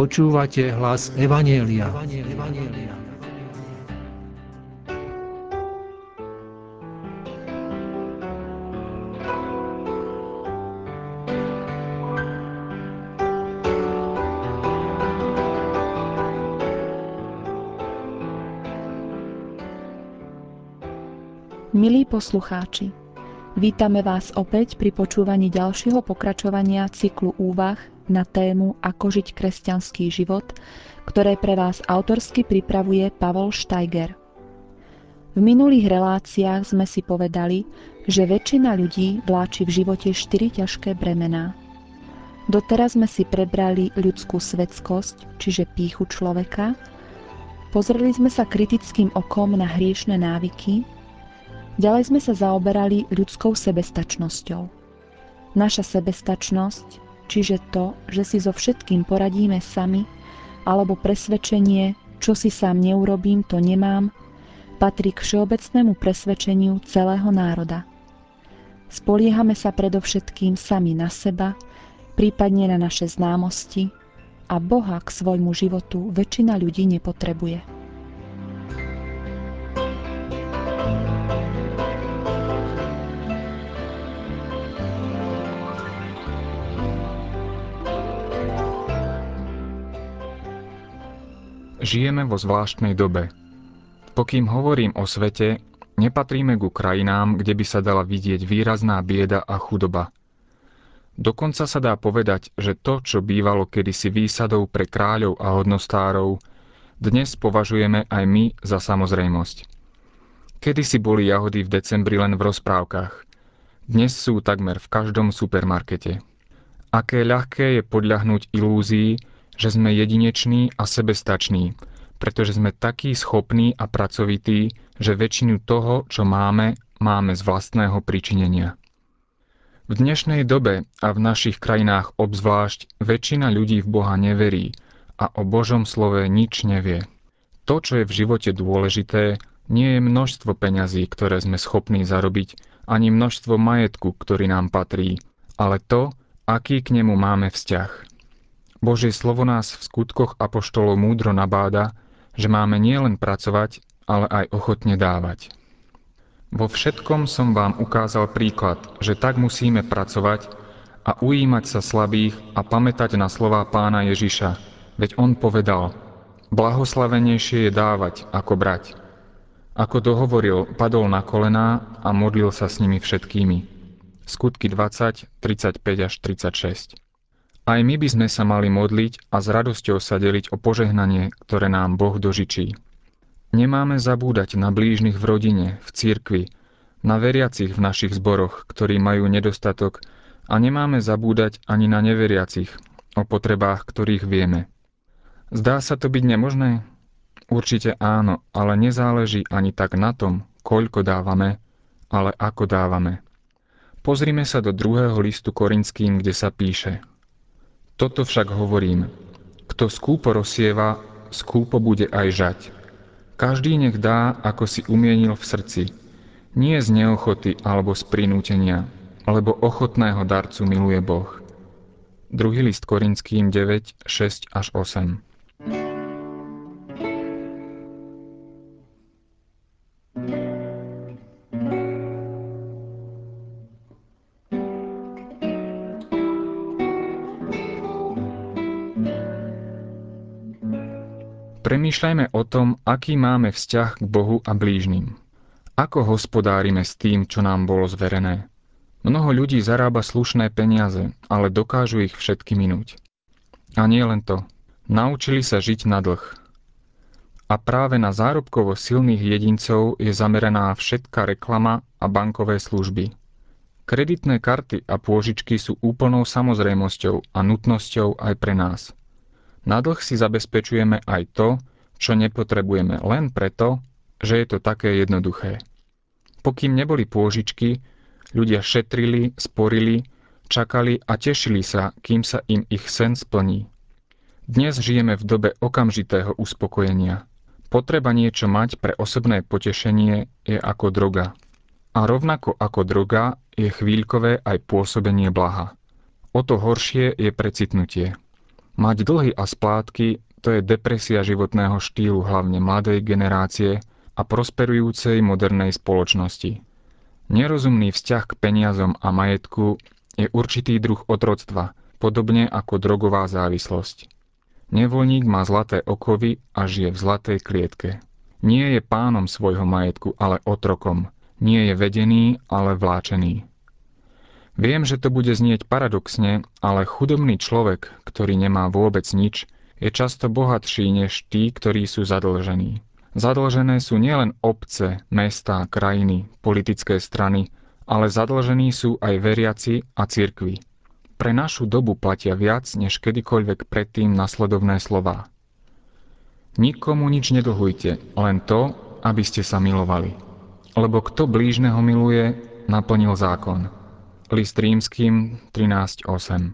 Počúvate hlas Evanjelia. Milí poslucháči, vítame vás opäť pri počúvaní ďalšieho pokračovania cyklu úvah na tému Ako žiť kresťanský život, ktoré pre vás autorsky pripravuje Pavol Steiger. V minulých reláciách sme si povedali, že väčšina ľudí vláči v živote 4 ťažké bremená. Doteraz sme si prebrali ľudskú svetskosť, čiže pýchu človeka, pozreli sme sa kritickým okom na hriešne návyky. Ďalej sme sa zaoberali ľudskou sebestačnosťou. Naša sebestačnosť, čiže to, že si so všetkým poradíme sami, alebo presvedčenie, čo si sám neurobím, to nemám, patrí k všeobecnému presvedčeniu celého národa. Spoliehame sa predovšetkým sami na seba, prípadne na naše známosti, a Boha k svojmu životu väčšina ľudí nepotrebuje. Žijeme vo zvláštnej dobe. Pokým hovorím o svete, nepatríme ku krajinám, kde by sa dala vidieť výrazná bieda a chudoba. Dokonca sa dá povedať, že to, čo bývalo kedysi výsadou pre kráľov a hodnostárov, dnes považujeme aj my za samozrejmosť. Kedysi boli jahody v decembri len v rozprávkach. Dnes sú takmer v každom supermarkete. Aké ľahké je podľahnúť ilúzii, že sme jedineční a sebestační, pretože sme takí schopní a pracovití, že väčšinu toho, čo máme, máme z vlastného pričinenia. V dnešnej dobe a v našich krajinách obzvlášť väčšina ľudí v Boha neverí a o Božom slove nič nevie. To, čo je v živote dôležité, nie je množstvo peňazí, ktoré sme schopní zarobiť, ani množstvo majetku, ktorý nám patrí, ale to, aký k nemu máme vzťah. Božie slovo nás v skutkoch apoštolov múdro nabáda, že máme nielen pracovať, ale aj ochotne dávať. Vo všetkom som vám ukázal príklad, že tak musíme pracovať a ujímať sa slabých a pamätať na slová Pána Ježiša, veď on povedal: blahoslavenejšie je dávať, ako brať. Ako dohovoril, padol na kolená a modlil sa s nimi všetkými. Skutky 20, 35 až 36. Aj my by sme sa mali modliť a s radosťou sa deliť o požehnanie, ktoré nám Boh dožičí. Nemáme zabúdať na blížnych v rodine, v cirkvi, na veriacich v našich zboroch, ktorí majú nedostatok, a nemáme zabúdať ani na neveriacich, o potrebách ktorých vieme. Zdá sa to byť nemožné? Určite áno, ale nezáleží ani tak na tom, koľko dávame, ale ako dávame. Pozrime sa do 2. listu Korinským, kde sa píše: Toto však hovorím, kto skúpo rozsieva, skúpo bude aj žať. Každý nech dá, ako si umienil v srdci, nie z neochoty alebo z prinútenia, lebo ochotného darcu miluje Boh. 2. list Korinským 9, 6 až 8. Premýšľajme o tom, aký máme vzťah k Bohu a blížnym. Ako hospodárime s tým, čo nám bolo zverené. Mnoho ľudí zarába slušné peniaze, ale dokážu ich všetky minúť. A nie len to. Naučili sa žiť na dlh. A práve na zárobkovo silných jedincov je zameraná všetká reklama a bankové služby. Kreditné karty a pôžičky sú úplnou samozrejmosťou a nutnosťou aj pre nás. Na dlh si zabezpečujeme aj to, čo nepotrebujeme len preto, že je to také jednoduché. Pokým neboli pôžičky, ľudia šetrili, sporili, čakali a tešili sa, kým sa im ich sen splní. Dnes žijeme v dobe okamžitého uspokojenia. Potreba niečo mať pre osobné potešenie je ako droga. A rovnako ako droga je chvíľkové aj pôsobenie blaha. O to horšie je precitnutie. Mať dlhy a splátky, to je depresia životného štýlu hlavne mladej generácie a prosperujúcej modernej spoločnosti. Nerozumný vzťah k peniazom a majetku je určitý druh otroctva, podobne ako drogová závislosť. Nevoľník má zlaté okovy a žije v zlatej klietke. Nie je pánom svojho majetku, ale otrokom. Nie je vedený, ale vláčený. Viem, že to bude znieť paradoxne, ale chudobný človek, ktorý nemá vôbec nič, je často bohatší než tí, ktorí sú zadlžení. Zadlžené sú nielen obce, mestá, krajiny, politické strany, ale zadlžení sú aj veriaci a cirkvi. Pre našu dobu platia viac než kedykoľvek predtým nasledovné slová. Nikomu nič nedlhujte, len to, aby ste sa milovali. Lebo kto blížneho miluje, naplnil zákon. List Rímskym 13.8.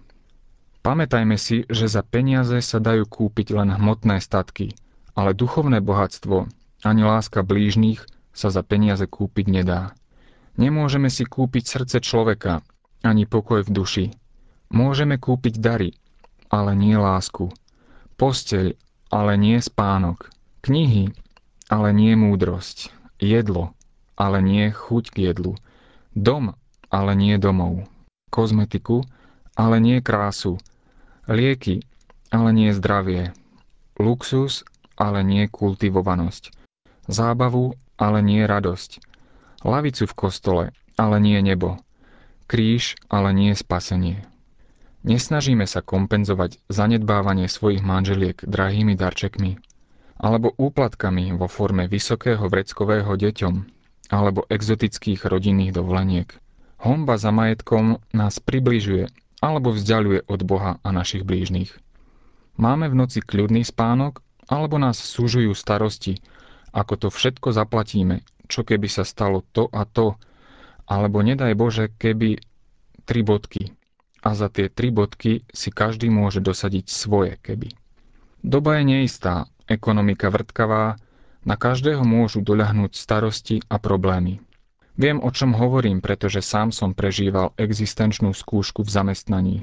Pamätajme si, že za peniaze sa dajú kúpiť len hmotné statky, ale duchovné bohatstvo, ani láska blížnych sa za peniaze kúpiť nedá. Nemôžeme si kúpiť srdce človeka, ani pokoj v duši. Môžeme kúpiť dary, ale nie lásku. Posteľ, ale nie spánok. Knihy, ale nie múdrosť. Jedlo, ale nie chuť k jedlu. Dom, ale nie domov. Kozmetiku, ale nie krásu. Lieky, ale nie zdravie. Luxus, ale nie kultivovanosť. Zábavu, ale nie radosť. Lavicu v kostole, ale nie nebo. Kríž, ale nie spasenie. Nesnažíme sa kompenzovať zanedbávanie svojich manželiek drahými darčekmi alebo úplatkami vo forme vysokého vreckového deťom alebo exotických rodinných dovoleniek. Honba za majetkom nás približuje alebo vzdialuje od Boha a našich blížnych. Máme v noci kľudný spánok alebo nás súžujú starosti, ako to všetko zaplatíme, čo keby sa stalo to a to, alebo nedaj Bože, keby 3 bodky. A za tie 3 bodky si každý môže dosadiť svoje keby. Doba je neistá, ekonomika vrtkavá, na každého môžu doľahnúť starosti a problémy. Viem, o čom hovorím, pretože sám som prežíval existenčnú skúšku v zamestnaní.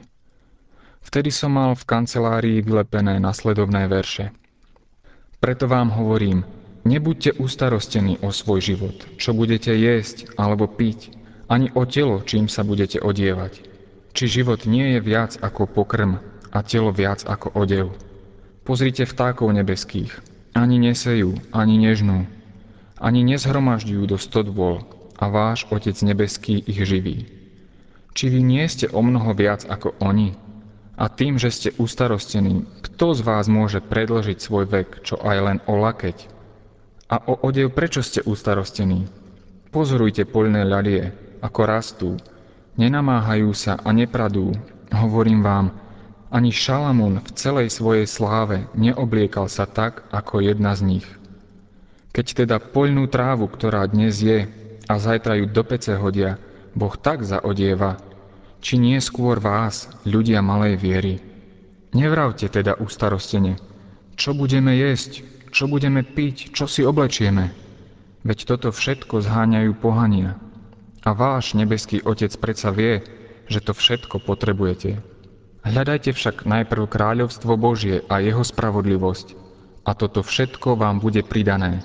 Vtedy som mal v kancelárii vylepené nasledovné verše. Preto vám hovorím, nebuďte ustarostení o svoj život, čo budete jesť alebo piť, ani o telo, čím sa budete odievať. Či život nie je viac ako pokrm a telo viac ako odev. Pozrite vtákov nebeských, ani nesejú, ani nežnú, ani nezhromažďujú do stodôl, a váš Otec nebeský ich živí. Či vy nie ste o mnoho viac ako oni? A tým, že ste ustarostení, kto z vás môže predĺžiť svoj vek, čo aj len o lakeť? A o odev prečo ste ustarostení? Pozorujte poľné ľalie, ako rastú. Nenamáhajú sa a nepradú. Hovorím vám, ani Šalamún v celej svojej sláve neobliekal sa tak, ako jedna z nich. Keď teda poľnú trávu, ktorá dnes je, a zajtra ju do pece hodia, Boh tak zaodieva, či nie skôr vás, ľudia malej viery. Nevravte teda ustarostene, čo budeme jesť, čo budeme piť, čo si oblečieme. Veď toto všetko zháňajú pohania. A váš nebeský Otec predsa vie, že to všetko potrebujete. Hľadajte však najprv kráľovstvo Božie a jeho spravodlivosť, a toto všetko vám bude pridané.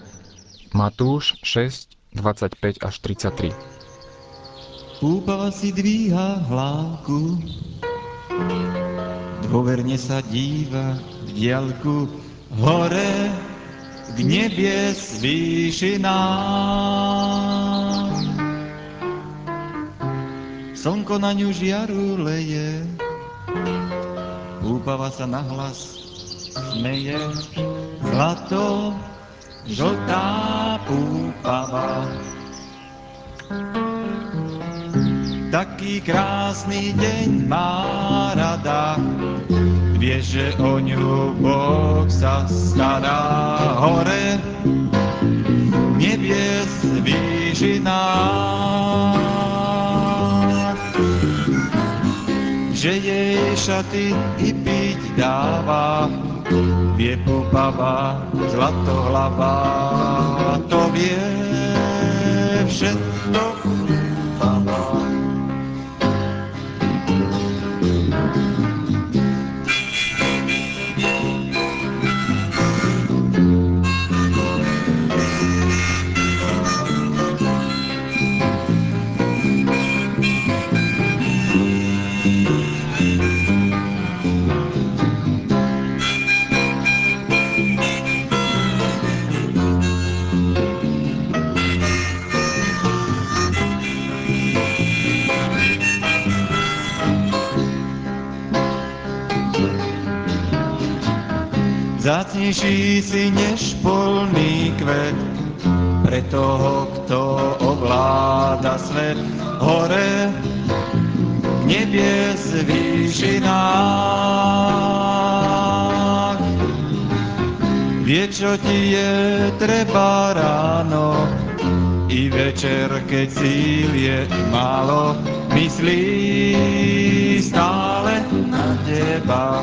Matúš 6, 25 až 33. Úpava si dvíha hlávku, dôverne sa díva v diaľku, hore k nebies výšinám. Slnko na ňu žiaru leje, úpava sa nahlas smeje, zlato žltá úpava. Taký krásny deň má rada, vie, že o ňu Boh sa stará. Hore nebies výšina, že jej šaty i piť dáva, vie úpava, zlatohlava, to vie všetko úpava. Vzácnejší si než polný kvet, pre toho, kto ovláda svet. Hore k nebies výšinách, vie, čo ti je treba ráno, i večer, keď síl je málo, myslí stále na teba.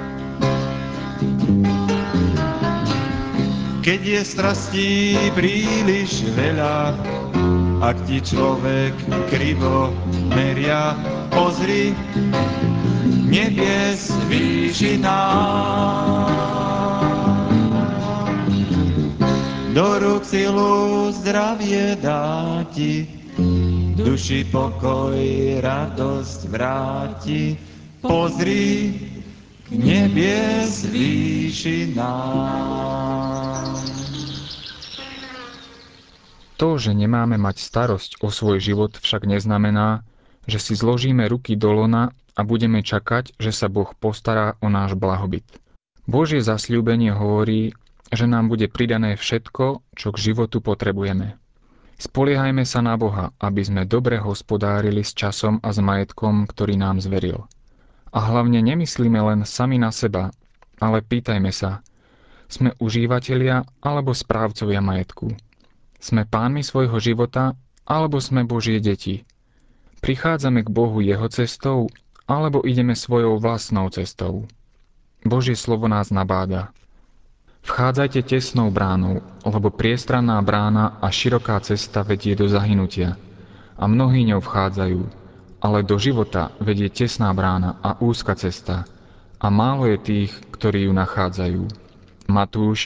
Keď je strastí príliš veľa, ak ti človek krivo meria, pozri nebies výšina. Do rúk silu zdravie dá ti, duši pokoj, radosť vráti. Pozri k nebies výšinám. To, že nemáme mať starosť o svoj život, však neznamená, že si zložíme ruky do lona a budeme čakať, že sa Boh postará o náš blahobyt. Božie zasľúbenie hovorí, že nám bude pridané všetko, čo k životu potrebujeme. Spoliehajme sa na Boha, aby sme dobre hospodárili s časom a s majetkom, ktorý nám zveril. A hlavne nemyslíme len sami na seba, ale pýtajme sa, sme užívatelia alebo správcovia majetku? Sme pánmi svojho života, alebo sme Božie deti? Prichádzame k Bohu jeho cestou, alebo ideme svojou vlastnou cestou? Božie slovo nás nabáda. Vchádzajte tesnou bránou, lebo priestranná brána a široká cesta vedie do zahynutia. A mnohí ňou vchádzajú, ale do života vedie tesná brána a úzka cesta. A málo je tých, ktorí ju nachádzajú. Matúš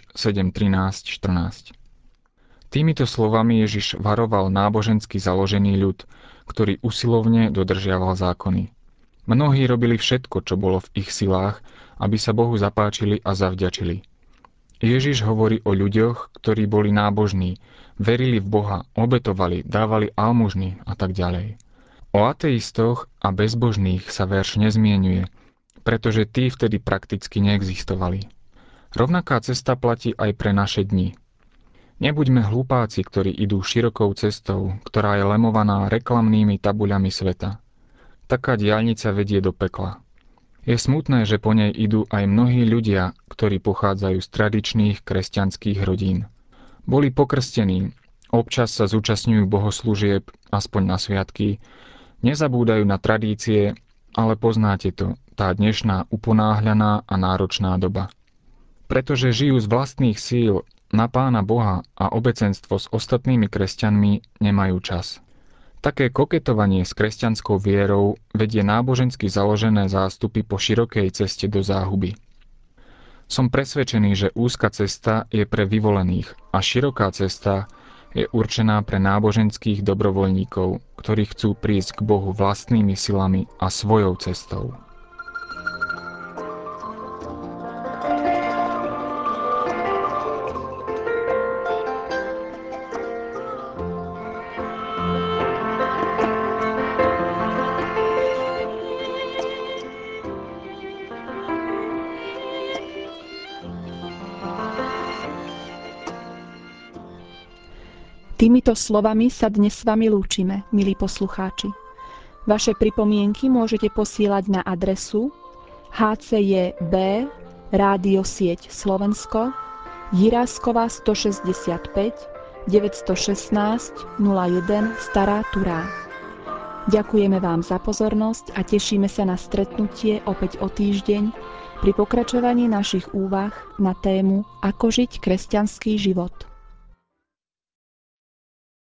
7:13-14. Týmito slovami Ježiš varoval nábožensky založený ľud, ktorý usilovne dodržiaval zákony. Mnohí robili všetko, čo bolo v ich silách, aby sa Bohu zapáčili a zavďačili. Ježiš hovorí o ľuďoch, ktorí boli nábožní, verili v Boha, obetovali, dávali almužny a tak ďalej. O ateistoch a bezbožných sa verš nezmienuje, pretože tí vtedy prakticky neexistovali. Rovnaká cesta platí aj pre naše dni. Nebuďme hlupáci, ktorí idú širokou cestou, ktorá je lemovaná reklamnými tabuľami sveta. Taká diaľnica vedie do pekla. Je smutné, že po nej idú aj mnohí ľudia, ktorí pochádzajú z tradičných kresťanských rodín. Boli pokrstení, občas sa zúčastňujú bohoslúžieb, aspoň na sviatky, nezabúdajú na tradície, ale poznáte to, tá dnešná uponáhľaná a náročná doba. Pretože žijú z vlastných síl, na Pána Boha a obecenstvo s ostatnými kresťanmi nemajú čas. Také koketovanie s kresťanskou vierou vedie nábožensky založené zástupy po širokej ceste do záhuby. Som presvedčený, že úzka cesta je pre vyvolených a široká cesta je určená pre náboženských dobrovoľníkov, ktorí chcú prísť k Bohu vlastnými silami a svojou cestou. Týmito slovami sa dnes s vami lúčime, milí poslucháči. Vaše pripomienky môžete posielať na adresu HCJB Rádio Sieť Slovensko, Jiráskova 165 916 01 Stará Turá. Ďakujeme vám za pozornosť a tešíme sa na stretnutie opäť o týždeň pri pokračovaní našich úvah na tému Ako žiť kresťanský život.